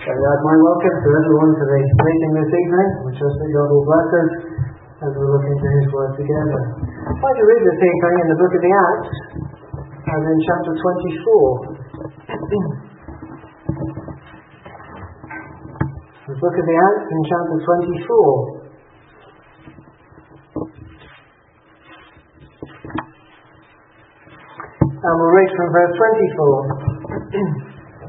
add my welcome to everyone to the meeting this evening. We trust that God will bless us as we look into His Word together. I'd like to read this evening in the book of the Acts, as in chapter 24. The book of the Acts in chapter 24. And we'll read from verse 24.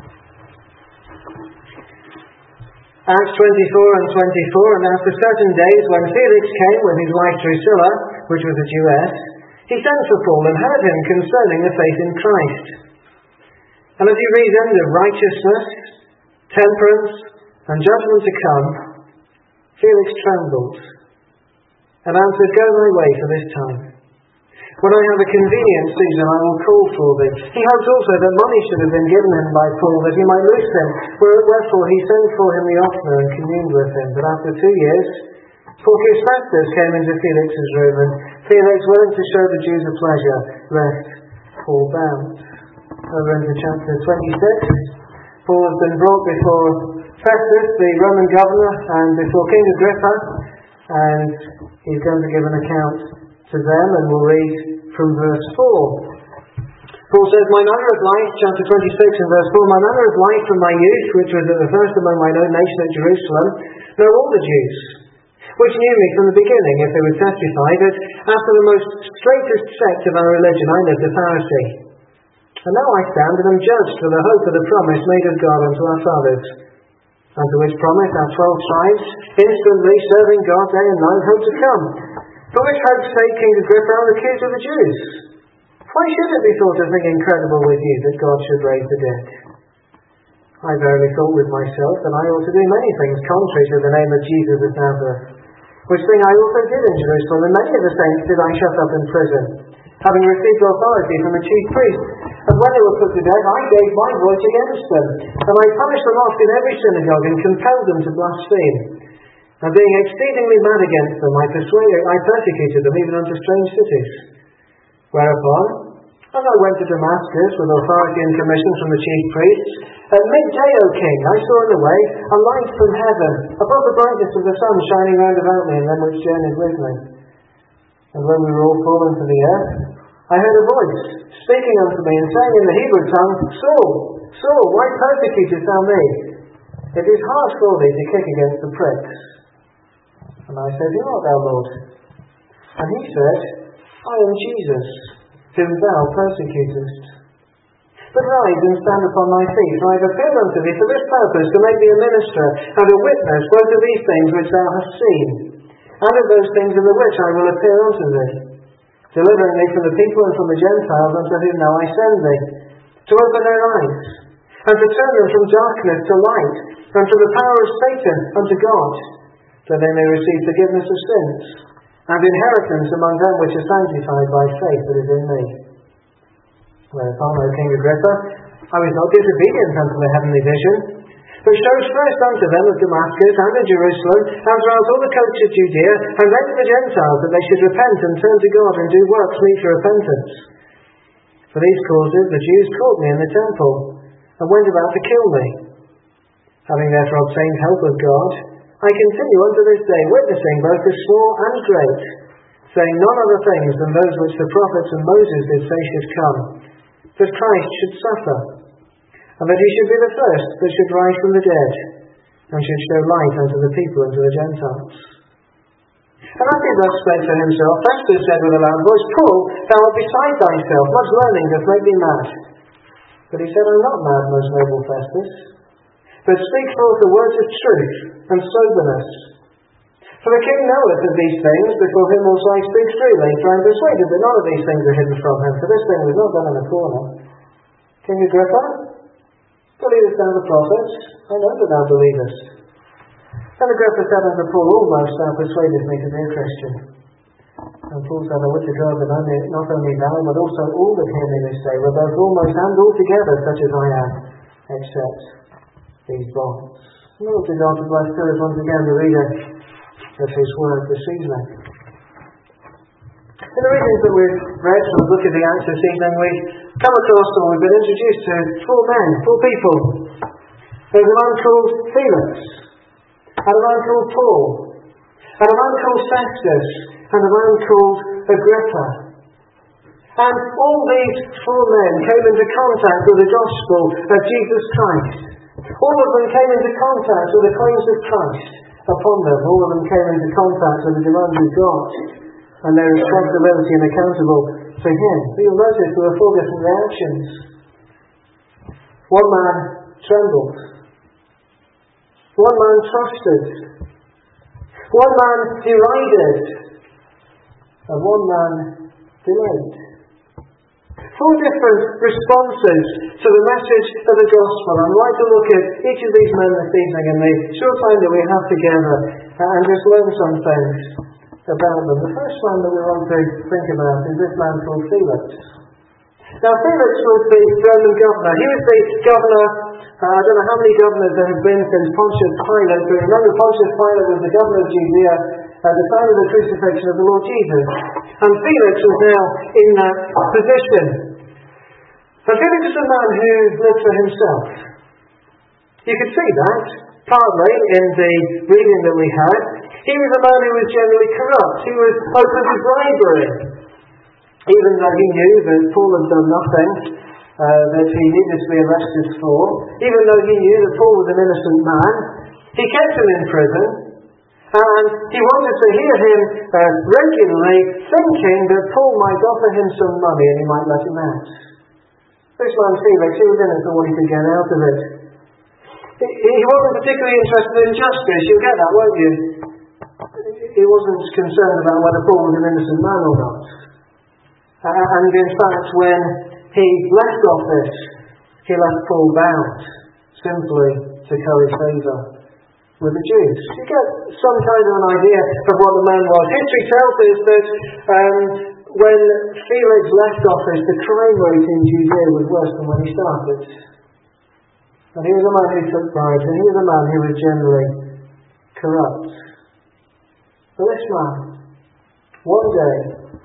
Acts 24 and 24, and after certain days, when Felix came with his wife Drusilla, which was a Jewess, he sent for Paul and heard him concerning the faith in Christ. And as he reasoned of righteousness, temperance, and judgment to come, Felix trembled, and answered, "Go thy way for this time. When I have a convenient season, I will call for thee." He hoped also that money should have been given him by Paul, that he might loose him. Wherefore he sent for him the oftener and communed with him. But after 2 years, Porcius Festus came into Felix's room, and Felix, willing to show the Jews a pleasure, left Paul bound. Over into chapter 26. Paul has been brought before Festus, the Roman governor, and before King Agrippa, and he's going to give an account to them, and we'll read from verse 4. Paul says, "My manner of life," chapter 26 and verse 4, "My manner of life from my youth, which was at the first among mine own nation at Jerusalem, know all the Jews, which knew me from the beginning, if they would testify, that after the most straitest sect of our religion I lived a Pharisee. And now I stand and am judged for the hope of the promise made of God unto our fathers, unto which promise our 12 tribes, instantly serving God day and night, hope to come. For which hope's sake King Agrippa are accused of the Jews. Why should it be thought a thing incredible with you that God should raise the dead? I verily thought with myself that I ought to do many things contrary to the name of Jesus of Nazareth, which thing I also did in Jerusalem, and many of the saints did I shut up in prison, having received authority from the chief priests. And when they were put to death, I gave my voice against them, and I punished them oft in every synagogue, and compelled them to blaspheme. And being exceedingly mad against them, I persecuted them even unto strange cities. Whereupon, as I went to Damascus with authority and commission from the chief priests, at midday, O king, I saw in the way a light from heaven, above the brightness of the sun, shining round about me and them which journeyed with me. And when we were all fallen to the earth, I heard a voice speaking unto me and saying in the Hebrew tongue, Saul, Saul, why persecutest thou me? It is hard for thee to kick against the pricks. And I said, Who art thou, Lord? And he said, I am Jesus, whom thou persecutest. But rise and stand upon thy feet, for I have appeared unto thee for this purpose, to make thee a minister and a witness both of these things which thou hast seen, and of those things in the which I will appear unto thee, delivering thee from the people and from the Gentiles unto whom now I send thee, to open their eyes, and to turn them from darkness to light, and from the power of Satan unto God, that they may receive forgiveness of sins, and inheritance among them which are sanctified by faith that is in me. Whereupon, O King Agrippa, I was not disobedient unto the heavenly vision, but showed first unto them of Damascus and of Jerusalem, and throughout all the coasts of Judea, and then to the Gentiles, that they should repent and turn to God and do works meet for repentance. For these causes the Jews caught me in the temple, and went about to kill me. Having therefore obtained help of God, I continue unto this day, witnessing both to small and great, saying none other things than those which the prophets and Moses did say should come, that Christ should suffer, and that he should be the first that should rise from the dead, and should show light unto the people and to the Gentiles. And as he thus spake for himself, Festus said with a loud voice, Paul, thou art beside thyself, much learning doth make thee mad. But he said, I am not mad, most noble Festus, but speak forth the words of truth and soberness. For the king knoweth of these things, before him also I speak freely, for I am persuaded that none of these things are hidden from him, for this thing was not done in a corner. King Agrippa, believest thou the prophets? I know that thou believest. And Agrippa said unto Paul, Almost thou persuadest me to be a Christian. And Paul said, I would to God that not only thou, but also all that hear me this day were both almost and altogether such as I am, except these bonds. Lord to God to bless to us once again the reader of His Word this evening. In the readings that we've read from the book of the Acts this evening, we've come across, or we've been introduced to four men, four people. There was a man called Felix, and a man called Paul, and a man called Festus, and a man called Agrippa. And all these four men came into contact with the gospel of Jesus Christ. All of them came into contact with the claims of Christ upon them. All of them came into contact with the demands of God and their responsibility and accountable to Him. But you'll notice there were four different reactions. One man trembled. One man trusted. One man derided. And one man delayed. Four different responses to the message of the gospel. I'd like to look at each of these men this evening in the short time that we have together and just learn some things about them. The first man that we want to think about is this man called Felix. Now, Felix was the Roman governor. He was the governor, I don't know how many governors there have been since Pontius Pilate, but remember Pontius Pilate was the governor of Judea at the time of the crucifixion of the Lord Jesus. And Felix was now in that position. And Felix is a man who lived for himself. You could see that, partly in the reading that we had. He was a man who was generally corrupt. He was open to bribery. Even though he knew that Paul had done nothing that he needed to be arrested for, even though he knew that Paul was an innocent man, he kept him in prison, and he wanted to hear him regularly, thinking that Paul might offer him some money and he might let him out. This man Felix, he was in it for what he could get out of it. He wasn't particularly interested in justice. You'll get that, won't you? He wasn't concerned about whether Paul was an innocent man or not. And in fact, when he left office, he left Paul bound, simply to curry favour with the Jews. You get some kind of an idea of what the man was. History tells us that when Felix left office, the crime rate in Judea was worse than when he started. And he was a man who took bribes, and he was a man who was generally corrupt. But this man, one day,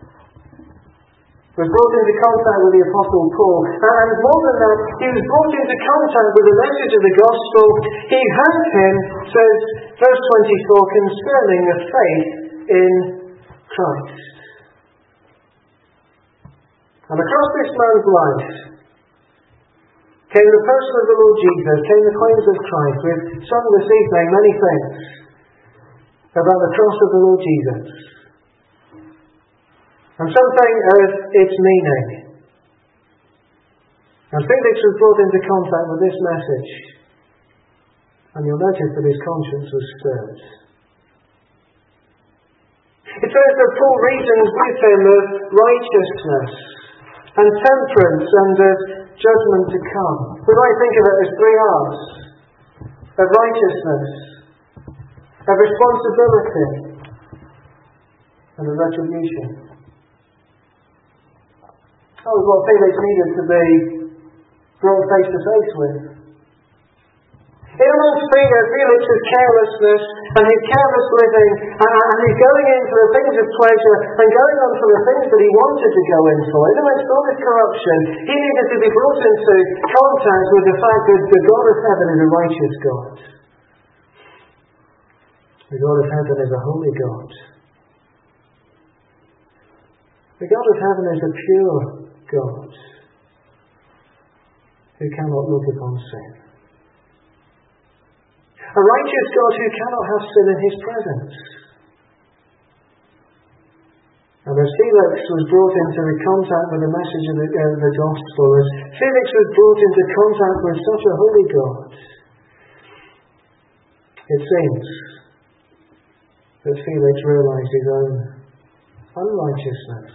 was brought into contact with the Apostle Paul. And more than that, he was brought into contact with the message of the gospel. He heard him, says verse 24, concerning the faith in Christ. And across this man's life came the person of the Lord Jesus, came the claims of Christ. We've sung this evening many things about the cross of the Lord Jesus. And something of its meaning. And Felix was brought into contact with this message. And you'll notice that his conscience was stirred. It says that Paul reasons with him of righteousness and temperance and of judgment to come. We might think of it as three R's. Of righteousness, of responsibility, and of retribution. That was what Felix needed to be brought face to face with. In amongst Felix's carelessness and his careless living and his going in for the things of pleasure and going on for the things that he wanted to go in for, in amongst all this corruption, he needed to be brought into contact with the fact that the God of heaven is a righteous God. The God of heaven is a holy God. The God of heaven is a pure God who cannot look upon sin. A righteous God who cannot have sin in his presence. And as Felix was brought into contact with the message of the gospel, as Felix was brought into contact with such a holy God, it seems that Felix realized his own unrighteousness.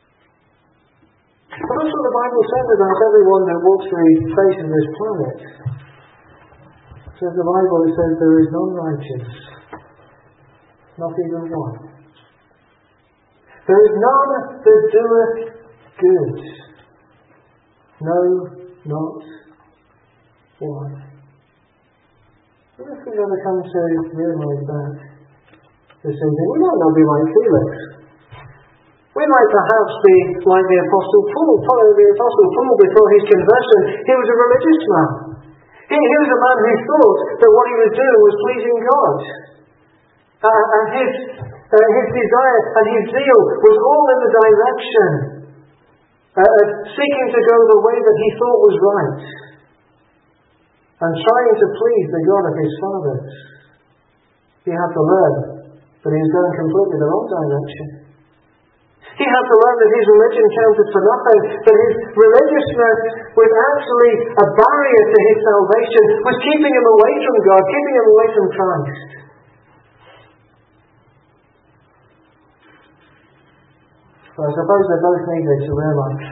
But that's what the Bible says about everyone that walks the face of this planet. It says the Bible, it says there is none righteous, not even one. There is none that doeth good, no, not one. What if we ever come to realise that this evening? We might not be like Felix. We might perhaps be like the Apostle Paul. The Apostle Paul, before his conversion, he was a religious man. He was a man who thought that what he was doing was pleasing God. And his desire and his zeal was all in the direction of seeking to go the way that he thought was right, and trying to please the God of his fathers. He had to learn that he was going completely the wrong direction. He had to learn that his religion counted for nothing, that his religiousness was actually a barrier to his salvation, was keeping him away from God, keeping him away from Christ. So I suppose they both needed to realise,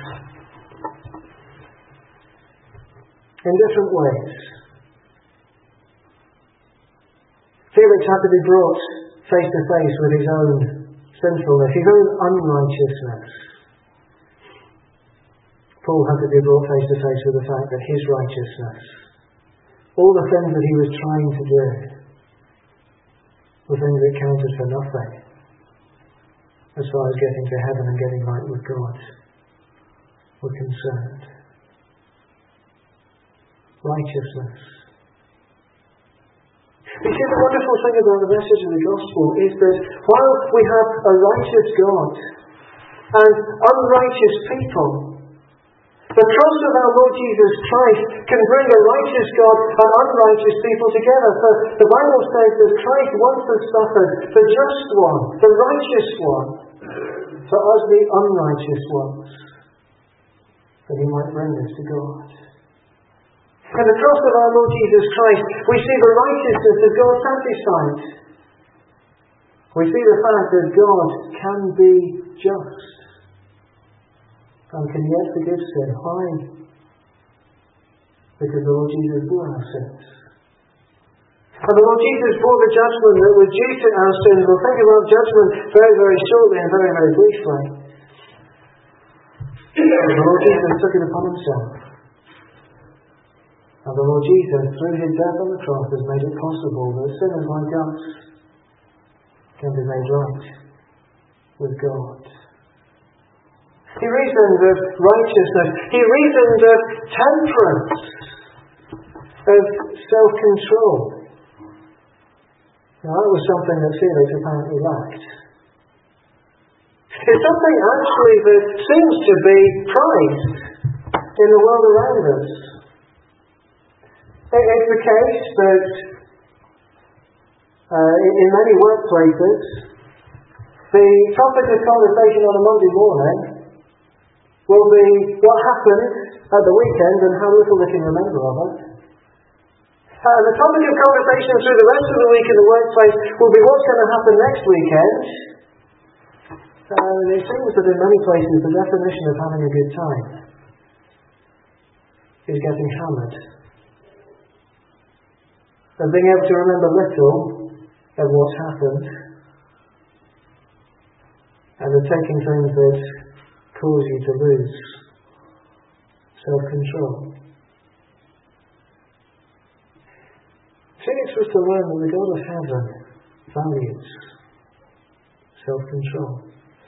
in different ways. Felix had to be brought face to face with his own sinfulness, his own unrighteousness. Paul had to be brought face to face with the fact that his righteousness, all the things that he was trying to do, were things that counted for nothing as far as getting to heaven and getting right with God were concerned. Righteousness. You see, the wonderful thing about the message of the gospel is that while we have a righteous God and unrighteous people, the cross of our Lord Jesus Christ can bring a righteous God and unrighteous people together. For the Bible says that Christ once has suffered, the just one, the righteous one, for us the unrighteous ones, that he might bring us to God. In the cross of our Lord Jesus Christ, we see the righteousness of God satisfied. We see the fact that God can be just and can yet forgive sin. Why? Because the Lord Jesus bore our sins. And the Lord Jesus bore the judgment that was due to our sins. We'll think about judgment very, very shortly and very, very briefly. The Lord Jesus took it upon himself. And the Lord Jesus, through his death on the cross, has made it possible that sinners like us can be made right with God. He reasoned of righteousness. He reasoned of temperance, of self-control. Now that was something that Felix apparently lacked. It's something actually that seems to be prized in the world around us. It's the case that in many workplaces, the topic of conversation on a Monday morning will be what happened at the weekend and how little they can remember of it. The topic of conversation through the rest of the week in the workplace will be what's going to happen next weekend. And it seems that in many places the definition of having a good time is getting hammered. And being able to remember little of what's happened, and of taking things that cause you to lose self-control. Felix was to learn that the God of heaven values self-control.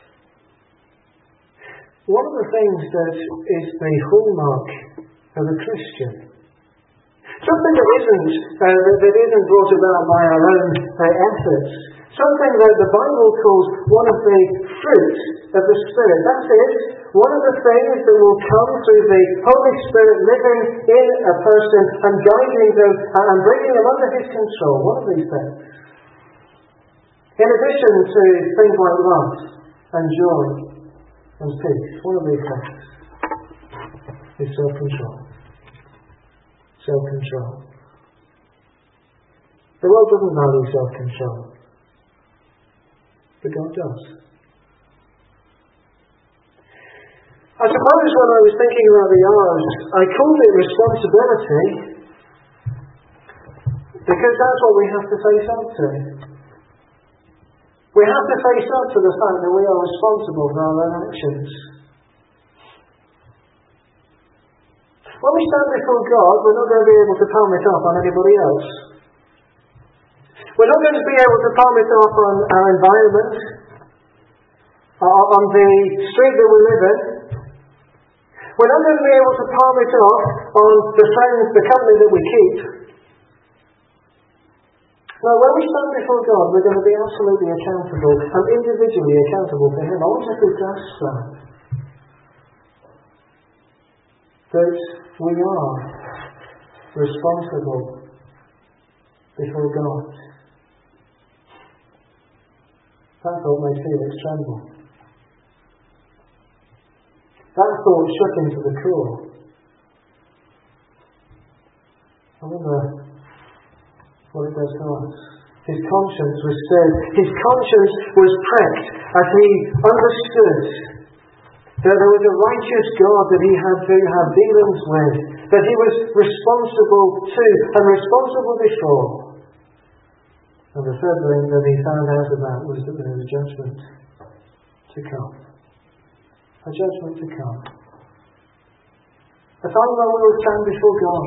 One of the things that is the hallmark of a Christian, something that isn't brought about by our own efforts, something that the Bible calls one of the fruits of the Spirit. That is, one of the things that will come through the Holy Spirit living in a person and guiding them and bringing them under his control. One of these things. In addition to things like love and joy and peace, one of these things is self-control. Self-control. The world doesn't value self-control, but God does. I suppose when I was thinking about the hours, I called it responsibility because that's what we have to face up to. We have to face up to the fact that we are responsible for our own actions. When we stand before God, we're not going to be able to palm it off on anybody else. We're not going to be able to palm it off on our environment, on the street that we live in. We're not going to be able to palm it off on the friends, the company that we keep. No, when we stand before God, we're going to be absolutely accountable and individually accountable to Him. I wonder if we grasp that. That we are responsible before God. That thought made Felix tremble. That thought shook him to the core. I wonder what it does to us. His conscience was stirred. His conscience was pricked as he understood that there was a righteous God that he had to have dealings with, that he was responsible to and responsible before. And the third thing that he found out about was that there was a judgment to come. A judgment to come. A time when we will stand before God.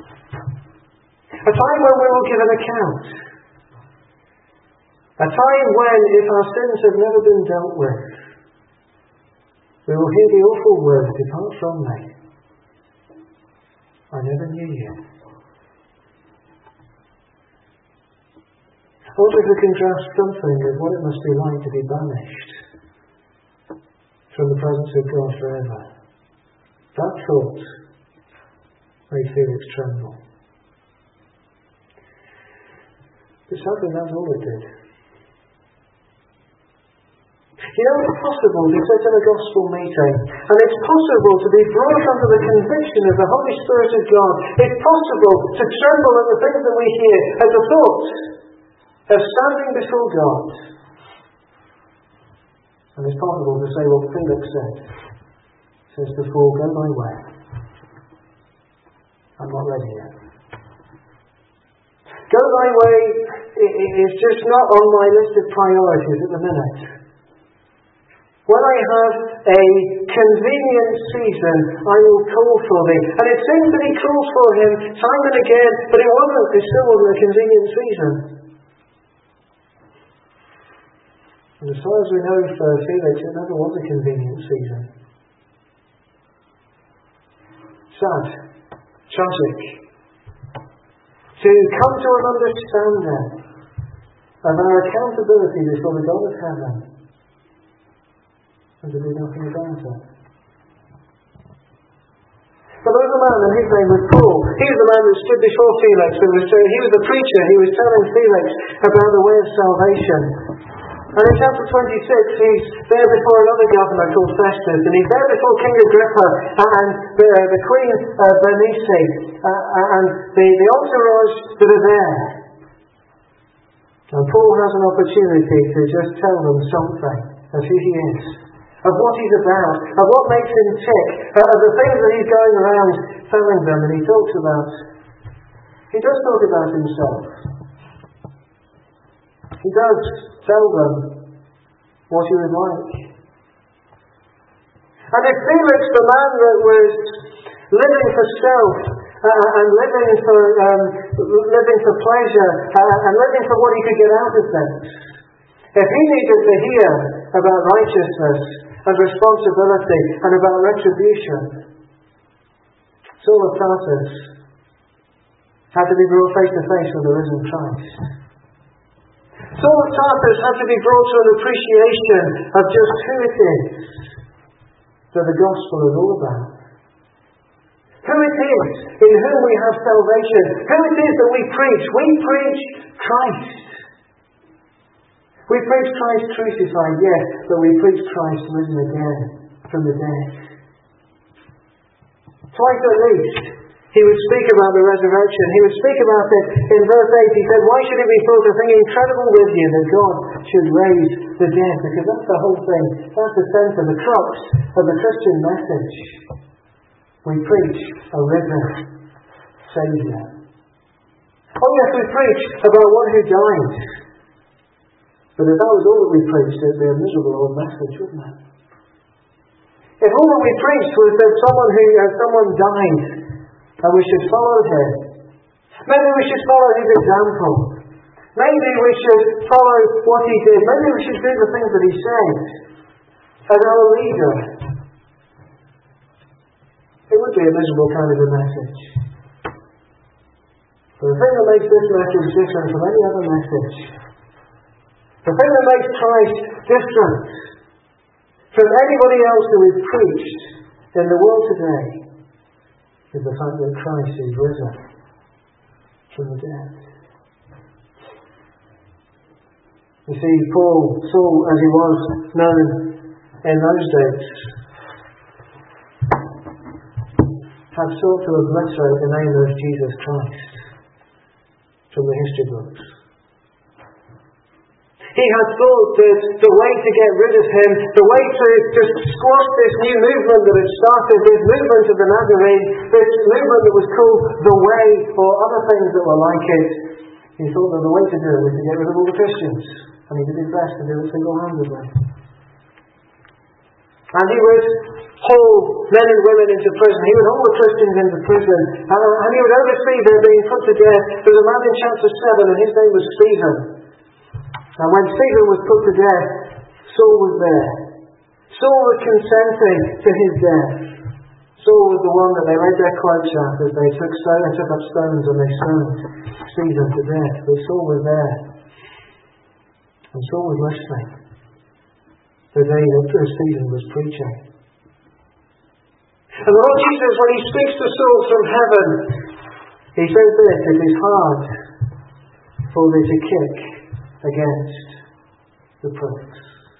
A time when we will give an account. A time when, if our sins have never been dealt with, we will hear the awful words, "Depart from me. I never knew you." I wonder if we can grasp something of what it must be like to be banished from the presence of God forever. That thought made Felix tremble. But sadly, that's all it did. You know, it's possible to sit in a gospel meeting, and it's possible to be brought under the conviction of the Holy Spirit of God. It's possible to tremble at the things that we hear, at the thoughts of standing before God. And it's possible to say what Felix said. He says before, "Go my way. I'm not ready yet." Go my way is just not on my list of priorities at the minute. When I have a convenient season, I will call for thee. And it seems that he calls for him time and again, but it still wasn't a convenient season. And as far as we know for Felix, it never was a convenient season. Sad, tragic. To come to an understanding of our accountability before the God of heaven, and to do nothing about it. But there was a man, and his name was Paul. He was the man that stood before Felix. He was the preacher. He was telling Felix about the way of salvation. And in chapter 26, he's there before another governor called Festus, and he's there before King Agrippa and the Queen Bernice, and the entourage that are there. And Paul has an opportunity to just tell them something of who he is, of what he's about, of what makes him tick, of the things that he's going around telling them. And he does talk about himself. He does tell them what he was like. And if Felix, the man that was living for self and living for pleasure and living for what he could get out of things, if he needed to hear about righteousness and responsibility and about retribution, Saul of Tarsus had to be brought face to face with the risen Christ. Saul of Tarsus had to be brought to an appreciation of just who it is that the gospel is all about. Who it is in whom we have salvation. Who it is that we preach. We preach Christ. We preach Christ crucified, yes, but we preach Christ risen again from the dead. Twice at least, he would speak about the resurrection. He would speak about it in verse 8. He said, "Why should it be thought a thing incredible with you that God should raise the dead?" Because that's the whole thing. That's the centre, the crux of the Christian message. We preach a risen Saviour. Oh yes, we preach about one who died. But if that was all that we preached, it would be a miserable old message, wouldn't it? If all that we preached was that someone died, and we should follow him, maybe we should follow his example. Maybe we should follow what he did. Maybe we should do the things that he said as our leader. be a miserable kind of a message. But the thing that makes this message different from any other message, the thing that makes Christ different from anybody else who is preached in the world today, is the fact that Christ is risen from the dead. You see, Saul, as he was known in those days, had sought to obliterate the name of Jesus Christ from the history books. He had thought that the way to get rid of him, the way to just squash this new movement that had started, this movement of the Nazarene, this movement that was called the Way, or other things that were like it, he thought that the way to do it was to get rid of all the Christians. And he did his best to do it single-handedly. And he would haul men and women into prison. He would haul the Christians into prison. And he would oversee their being put to death. There was a man in chapter 7, and his name was Stephen. And when Stephen was put to death, Saul was there. Saul was consenting to his death. Saul was the one that they laid their cloaks at as they took up stones and they stoned Stephen to death. But Saul was there. And Saul was listening the day that Stephen was preaching. And the Lord Jesus, when he speaks to Saul from heaven, he says this: it is hard for thee to kick against the pricks.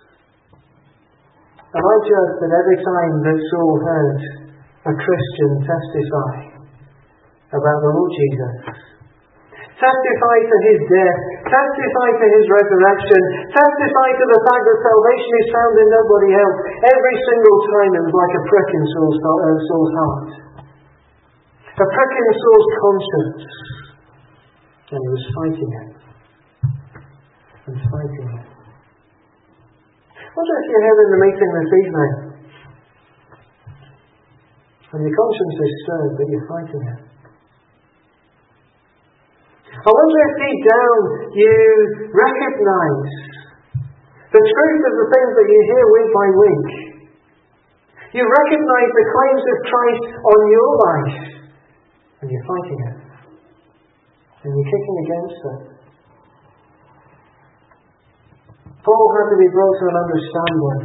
And I judge that every time that Saul heard a Christian testify about the Lord Jesus, testify to his death, testify to his resurrection, testify to the fact that salvation is found in nobody else, every single time it was like a prick in Saul's heart. A prick in Saul's conscience. And he was fighting it. And fighting it. I wonder if you're here in the meeting this evening and your conscience is stirred, but you're fighting it. I wonder if deep down you recognise the truth of the things that you hear week by week. You recognise the claims of Christ on your life, and you're fighting it. And you're kicking against it. Paul had to be brought to an understanding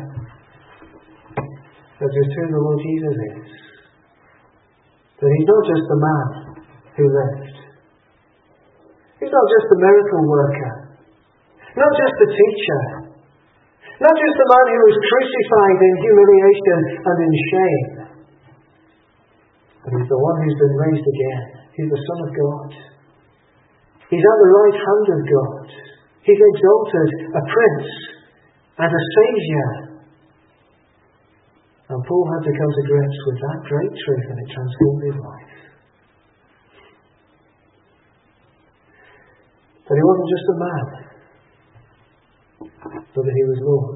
that just who the Lord Jesus is. That he's not just the man who lived. He's not just a miracle worker. Not just a teacher. Not just a man who was crucified in humiliation and in shame. But he's the one who's been raised again. He's the Son of God. He's at the right hand of God. He's exalted, a prince and a saviour. And Paul had to come to grips with that great truth, and it transformed his life. That he wasn't just a man, but that he was Lord.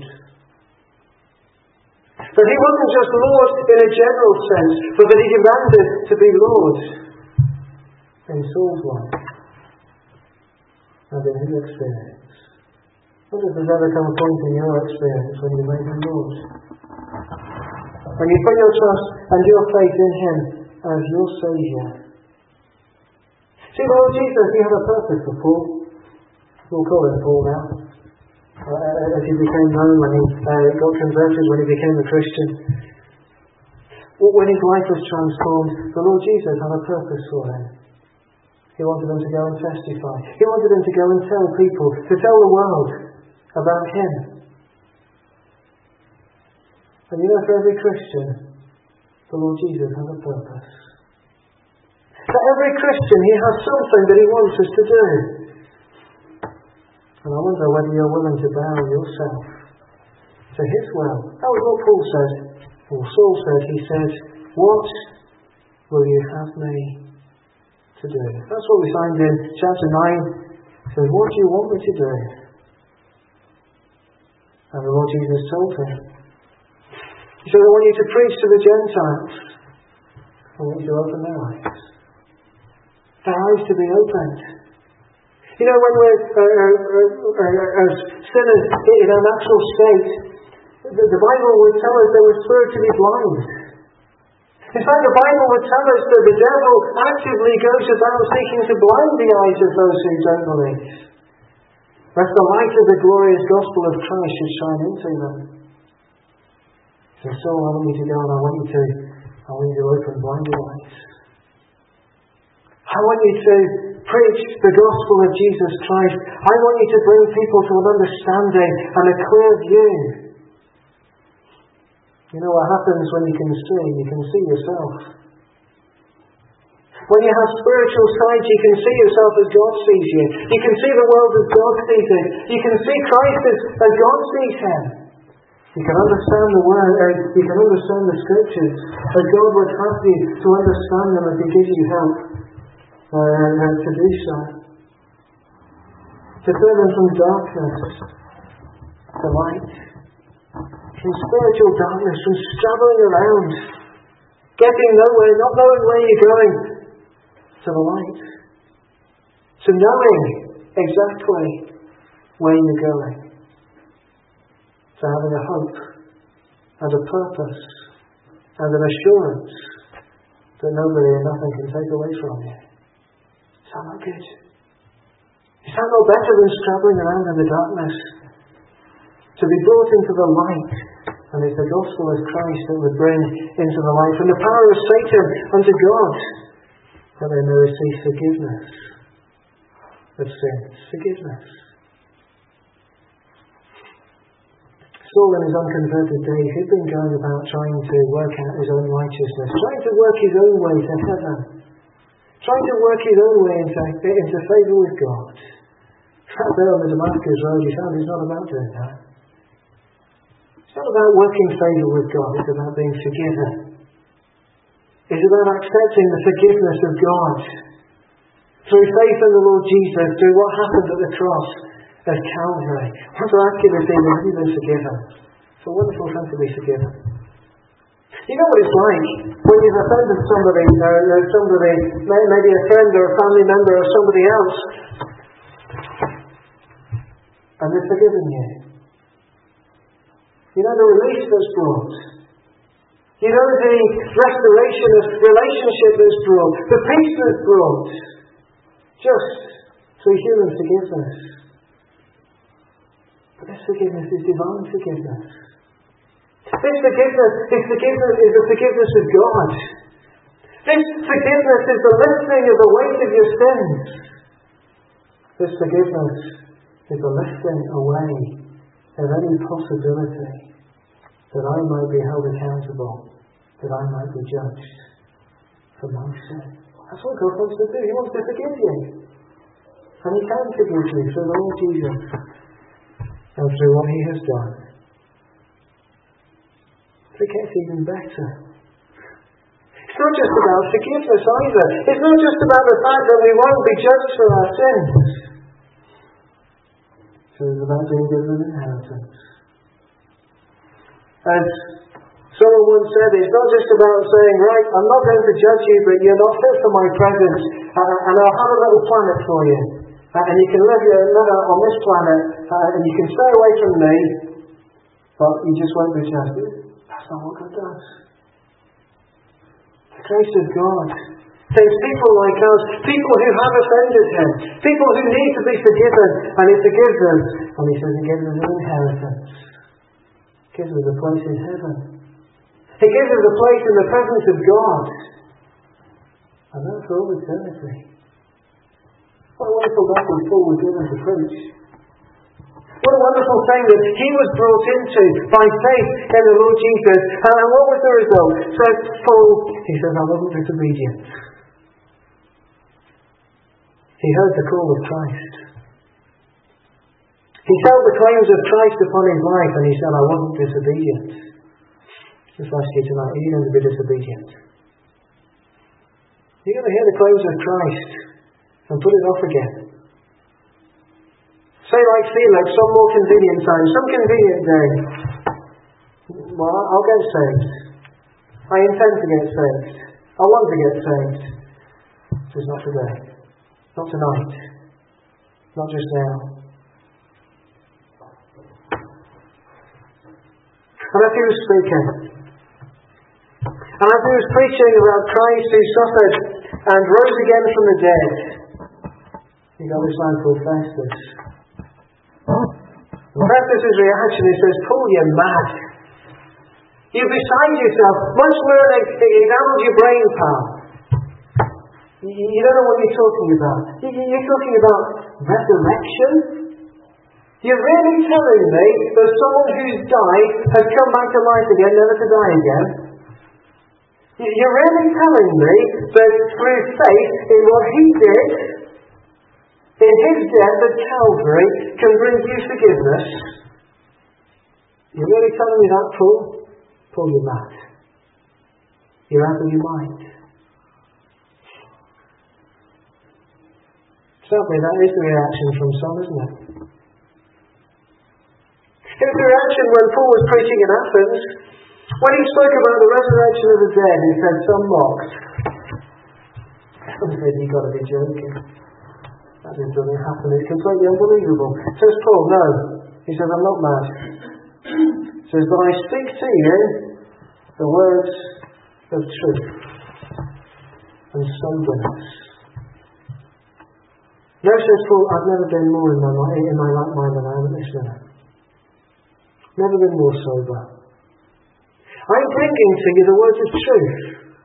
That he wasn't just Lord in a general sense, but that he demanded to be Lord in Saul's life and in his experience. I wonder if there's ever come a point in your experience when you made him Lord. When you put your trust and your faith in him as your Saviour. See, the Lord Jesus, he had a purpose for Paul. We'll call him Paul now. As he became known, when he got converted, when he became a Christian. When his life was transformed, the Lord Jesus had a purpose for him. He wanted him to go and testify. He wanted him to go and tell people, to tell the world about him. And you know, for every Christian, the Lord Jesus has a purpose. For every Christian, he has something that he wants us to do. And I wonder whether you're willing to bow yourself to his will. That was what Paul said. Or Saul said. He said, what will you have me to do? That's what we find in chapter 9. He says, what do you want me to do? And the Lord Jesus told him. He said, I want you to preach to the Gentiles. I want you to open their eyes. Their eyes to be opened. You know, when we're as sinners in our natural state, the Bible would tell us that we're spiritually blind. In fact, the Bible would tell us that the devil actively goes about seeking to blind the eyes of those who don't believe, lest the light of the glorious gospel of Christ should shine into them. So I want you to go and I want you to open blinded eyes. I want you to preach the gospel of Jesus Christ. I want you to bring people to an understanding and a clear view. You know what happens when you can see yourself. When you have spiritual sight, you can see yourself as God sees you. You can see the world as God sees it. You can see Christ as God sees him. You can understand the word, you can understand the scriptures as God would have you to understand them as he gives you help to do so. To turn them from darkness to light. From spiritual darkness, from struggling around, getting nowhere, not knowing where you're going, to the light. To knowing exactly where you're going. To having a hope and a purpose and an assurance that nobody and nothing can take away from you. Is that not good? Is that no better than struggling around in the darkness? To be brought into the light, and it's the gospel of Christ that would bring into the light from the power of Satan unto God, that they may receive forgiveness of sins. Forgiveness. Saul in his unconverted days, he'd been going about trying to work out his own righteousness, trying to work his own way to heaven, trying to work his own way into favour with God. Out there on the Damascus road, he found he's not about doing that. It's not about working favour with God, it's about being forgiven. It's about accepting the forgiveness of God through faith in the Lord Jesus, through what happened at the cross of Calvary. I want to ask you this evening, have you been forgiven? It's a wonderful thing to be forgiven. You know what it's like when you've offended somebody, maybe a friend or a family member or somebody else, and they've forgiven you. You know the release that's brought. You know the restoration of relationship that's brought. The peace that's brought. Just through human forgiveness. But this forgiveness is divine forgiveness. This forgiveness is the forgiveness of God. This forgiveness is the lifting of the weight of your sins. This forgiveness is the lifting away of any possibility that I might be held accountable, that I might be judged for my sin. That's what God wants to do. He wants to forgive you. And He can forgive you through the Lord Jesus and through what He has done. But it gets even better. It's not just about forgiveness either. It's not just about the fact that we won't be judged for our sins. So it's about being given an inheritance. As someone once said, it's not just about saying, right, I'm not going to judge you, but you're not fit for my presence, and I'll have a little planet for you. And you can live on this planet, and you can stay away from me, but you just won't be judged. That's not what God does. The grace of God takes people like us, people who have offended Him, people who need to be forgiven, and He forgives them. And He says He gives us an inheritance. He gives us a place in heaven. He gives us a place in the presence of God. And that's for all eternity. What a wonderful gospel Paul was given to preach. What a wonderful thing that he was brought into by faith in the Lord Jesus. And what was the result? So Paul, he says, I wasn't disobedient. He heard the call of Christ. He felt the claims of Christ upon his life and he said, I wasn't disobedient. Just ask you tonight, are you going to be disobedient? You're going to hear the claims of Christ and put it off again. Say like Felix, some more convenient time, some convenient day. Well, I'll get saved. I intend to get saved. I want to get saved. Just not today. Not tonight. Not just now. And as he was speaking, And as he was preaching about Christ who suffered and rose again from the dead, he got this man called Festus. And Festus' reaction, he says, Paul, you're mad. You're beside yourself. Much learning examines your brain, pal. You don't know what you're talking about. You're talking about resurrection? You're really telling me that someone who's died has come back to life again, never to die again? You're really telling me that through faith in what he did, in his death at Calvary, can bring you forgiveness? You're really telling me that, Paul? Paul, you're mad. You're out of your mind. Sadly, that is the reaction from some, isn't it? It was the reaction when Paul was preaching in Athens. When he spoke about the resurrection of the dead, he said, some mocked. Some said, you've got to be joking. That just doesn't happen. It's completely unbelievable. Says Paul, no. He says, I'm not mad. He says, but I speak to you the words of truth and soberness. No, says Paul, I've never been more in my right mind than I am at this minute. Never been more sober. I'm bringing to you the words of truth.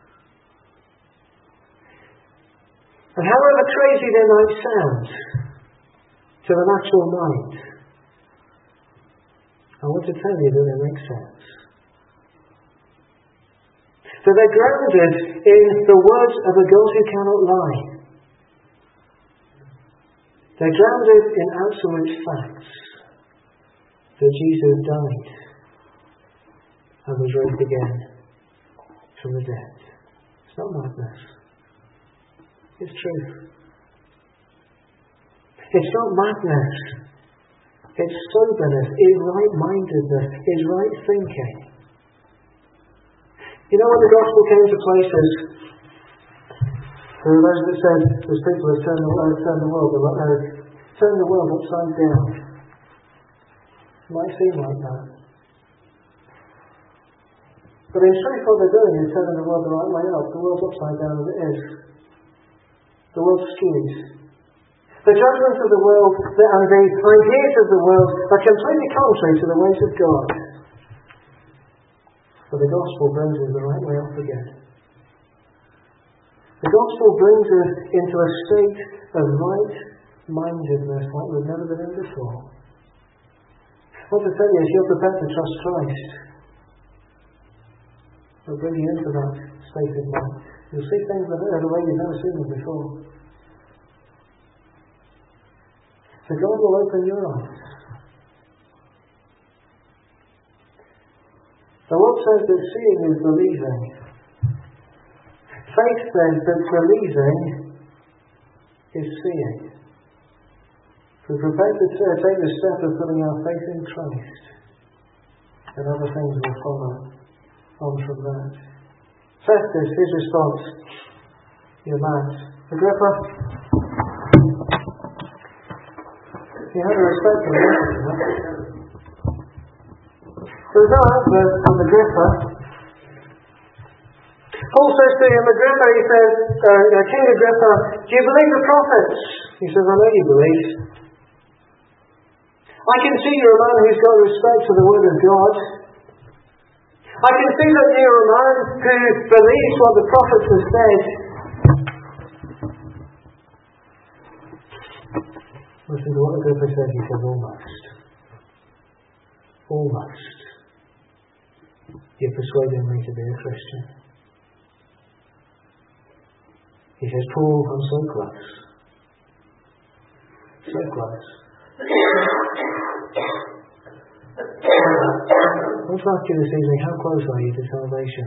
And however crazy they might sound to the natural mind, I want to tell you that they make sense. That they're grounded in the words of a God who cannot lie. They're grounded in absolute facts. That Jesus died and was raised again from the dead. It's not madness. It's truth. It's not madness. It's soberness. It's right-mindedness. It's right thinking. You know, when the gospel came to places, there were those that said, those people have turned the world upside down. It might seem like that. But in truth, what they're doing is turning the world the right way up. The world's upside down as it is. The world's skewed. The judgments of the world and the ideas of the world are completely contrary to the ways of God. But the gospel brings us the right way up again. The gospel brings us into a state of right-mindedness like we've never been in before. I want to tell you, if you're prepared to trust Christ, it'll bring you into that state of mind. You'll see things the way you've never seen them before. So God will open your eyes. The Lord says that seeing is believing. Faith says that believing is seeing. We're prepared to take the step of putting our faith in Christ, and other things will follow on from that. Festus, his response, you're mad. Agrippa, he had a respect for him. There was no answer from Agrippa. Paul says to him, Agrippa, he says, King Agrippa, do you believe the prophets? He says, I know you believe. I can see you're a man who's got respect for the Word of God. I can see that you're a man who believes what the prophets have said. Listen to what Agrippa says. He says, almost. Almost. You're persuading me to be a Christian. He says, Paul, I'm so close. So close. I want to ask you this evening, how close are you to salvation?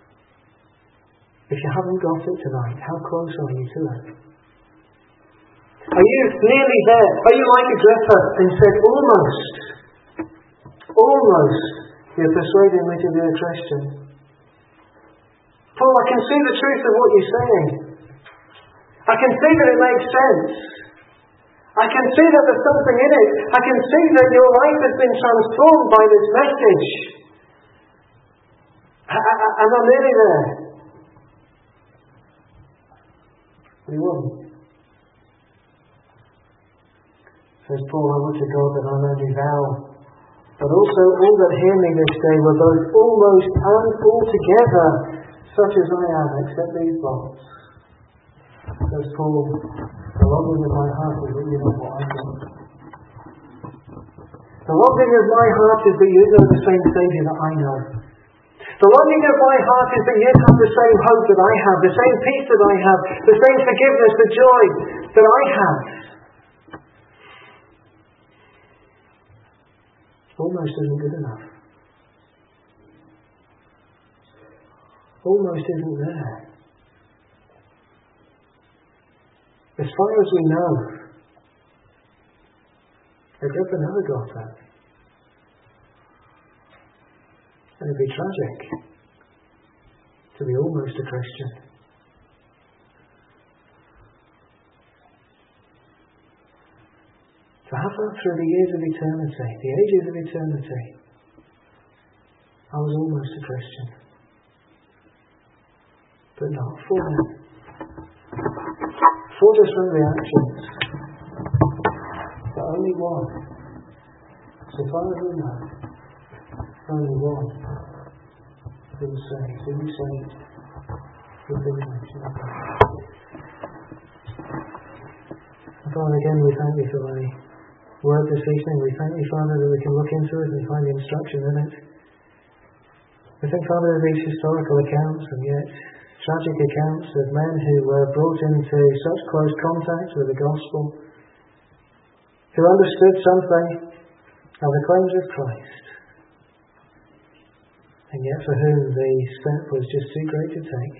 If you haven't got it tonight, how close are you to it? Are you nearly there? Are you like Agrippa and said, almost, you're persuading me to be a Christian? Paul, I can see the truth of what you're saying. I can see that it makes sense. I can see that there's something in it. I can see that your life has been transformed by this message. And I'm nearly there. But he wasn't. Says Paul, I would to God that I know thee thou, but also all that hear me this day were both almost and altogether such as I am, except these bonds. Says Paul, the longing of my heart is that you know what I know. The longing of my heart is that you know the same Saviour that I know. The longing of my heart is that you have the same hope that I have, the same peace that I have, the same forgiveness, the joy that I have. Almost isn't good enough. Almost isn't there. As far as we know, Agrippa never got that. And it'd be tragic to be almost a Christian. To have that through the years of eternity, the ages of eternity, I was almost a Christian. But not for them. For different reactions. But only one. So far as we know, only one. Been saved, been saved, been mentioned. Father, again we thank you for thy word this evening. We thank you, Father, that we can look into it and find instruction in it. We think, Father, of these historical accounts and yet tragic accounts of men who were brought into such close contact with the gospel, who understood something of the claims of Christ, and yet for whom the step was just too great to take.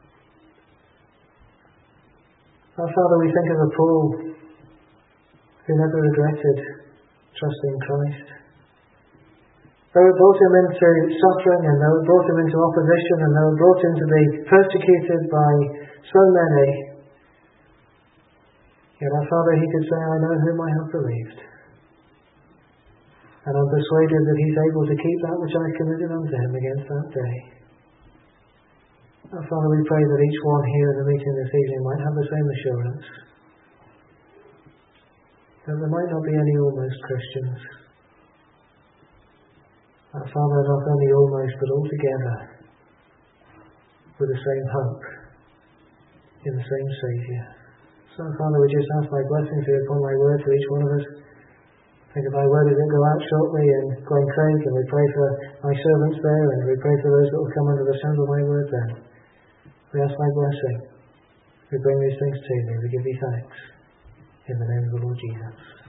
Our Father, we think of a Paul who never regretted trusting Christ. Though it brought him into suffering, and though it brought him into opposition, and though it brought him to be persecuted by so many, yet our Father, he could say, I know whom I have believed. And I'm persuaded that he's able to keep that which I've committed unto him against that day. Our Father, we pray that each one here in the meeting this evening might have the same assurance, that there might not be any almost Christians. Our Father, not only almost, but altogether, with the same hope, in the same Saviour. So, Father, we just ask thy blessings here upon thy word for each one of us. Think of thy word as it go out shortly in Glen Craig, and we pray for thy servants there, and we pray for those that will come under the sound of thy word then. We ask thy blessing. We bring these things to thee. We give thee thanks. In the name of the Lord Jesus.